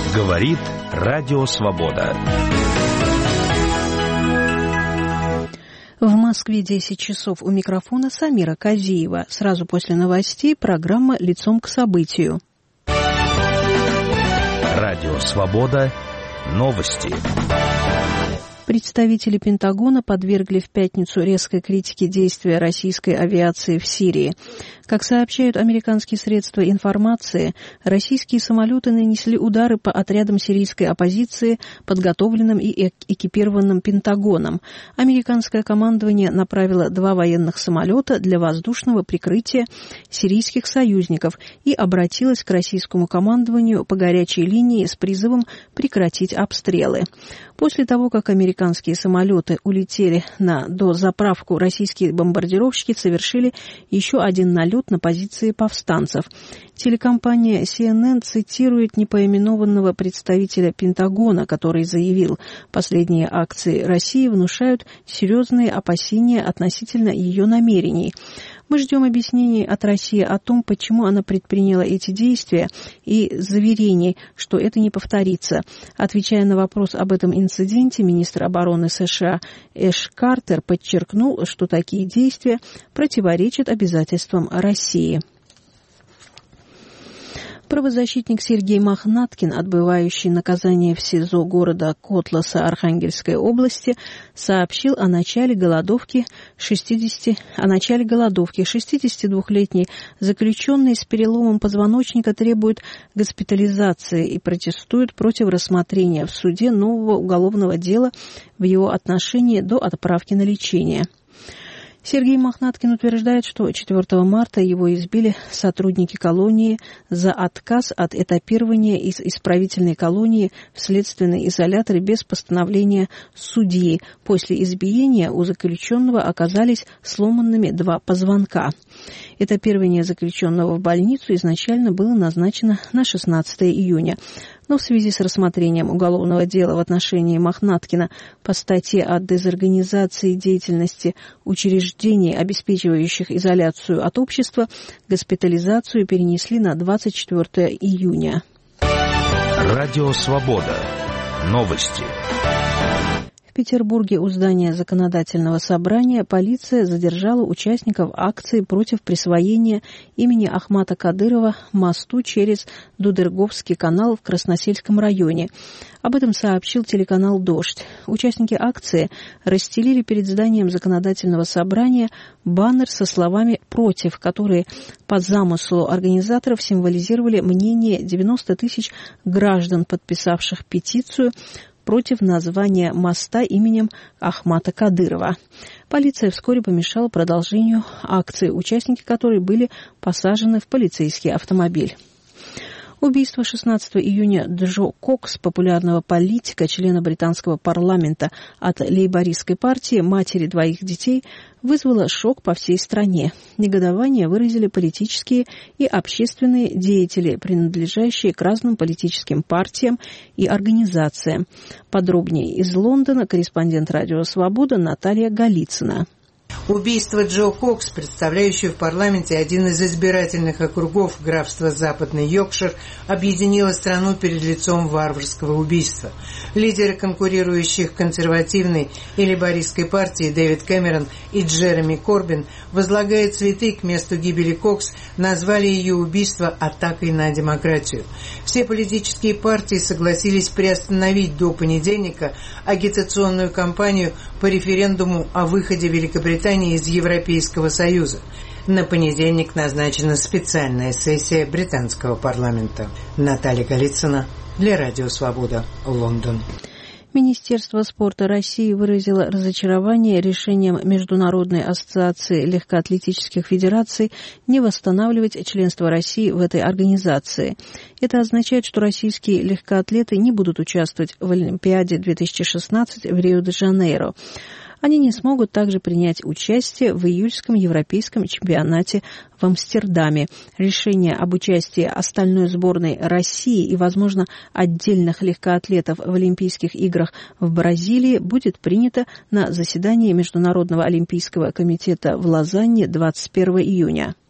Говорит Радио Свобода. В Москве 10 часов. У микрофона Самира Казиева. Сразу после новостей программа «Лицом к событию». Радио Свобода. Новости. Представители Пентагона подвергли в пятницу резкой критике действия российской авиации в Сирии. Как сообщают американские средства информации, российские самолеты нанесли удары по отрядам сирийской оппозиции, подготовленным и экипированным Пентагоном. Американское командование направило 2 военных самолета для воздушного прикрытия сирийских союзников и обратилось к российскому командованию по горячей линии с призывом прекратить обстрелы. После того, как американские самолеты улетели на дозаправку, российские бомбардировщики совершили еще один налет на позиции повстанцев. Телекомпания CNN цитирует непоименованного представителя Пентагона, который заявил, последние акции России внушают серьезные опасения относительно ее намерений. Мы ждем объяснений от России о том, почему она предприняла эти действия, и заверений, что это не повторится. Отвечая на вопрос об этом инциденте, министр обороны США Эш Картер подчеркнул, что такие действия противоречат обязательствам России. Правозащитник Сергей Мохнаткин, отбывающий наказание в СИЗО города Котласа Архангельской области, сообщил о начале голодовки 62-летний заключенный с переломом позвоночника требует госпитализации и протестует против рассмотрения в суде нового уголовного дела в его отношении до отправки на лечение. Сергей Мохнаткин утверждает, что 4 марта его избили сотрудники колонии за отказ от этапирования из исправительной колонии в следственный изолятор без постановления судьи. После избиения у заключенного оказались сломанными 2 позвонка. Этапирование заключенного в больницу изначально было назначено на 16 июня. Но в связи с рассмотрением уголовного дела в отношении Мохнаткина по статье о дезорганизации деятельности учреждений, обеспечивающих изоляцию от общества, госпитализацию перенесли на 24 июня. Радио Свобода. Новости. В Петербурге у здания Законодательного собрания полиция задержала участников акции против присвоения имени Ахмата Кадырова мосту через Дудерговский канал в Красносельском районе. Об этом сообщил телеканал «Дождь». Участники акции расстелили перед зданием Законодательного собрания баннер со словами «против», которые по замыслу организаторов символизировали мнение 90 тысяч граждан, подписавших петицию против названия моста именем Ахмата Кадырова. Полиция вскоре помешала продолжению акции, участники которой были посажены в полицейский автомобиль. Убийство 16 июня Джо Кокс, популярного политика, члена британского парламента от лейбористской партии, матери 2 детей, вызвало шок по всей стране. Негодование выразили политические и общественные деятели, принадлежащие к разным политическим партиям и организациям. Подробнее из Лондона корреспондент «Радио Свобода» Наталья Голицына. Убийство Джо Кокс, представляющего в парламенте один из избирательных округов графства Западный Йоркшир, объединило страну перед лицом варварского убийства. Лидеры конкурирующих консервативной и лейбористской партии Дэвид Кэмерон и Джереми Корбин, возлагая цветы к месту гибели Кокс, назвали ее убийство атакой на демократию. Все политические партии согласились приостановить до понедельника агитационную кампанию по референдуму о выходе Великобритании из Европейского Союза. На понедельник назначена специальная сессия британского парламента. Наталья Голицына для Радио Свобода, Лондон. Министерство спорта России выразило разочарование решением Международной ассоциации легкоатлетических федераций не восстанавливать членство России в этой организации. Это означает, что российские легкоатлеты не будут участвовать в Олимпиаде 2016 в Рио-де-Жанейро. Они не смогут также принять участие в июльском европейском чемпионате в Амстердаме. Решение об участии остальной сборной России и, возможно, отдельных легкоатлетов в Олимпийских играх в Бразилии будет принято на заседании Международного олимпийского комитета в Лозанне 21 июня.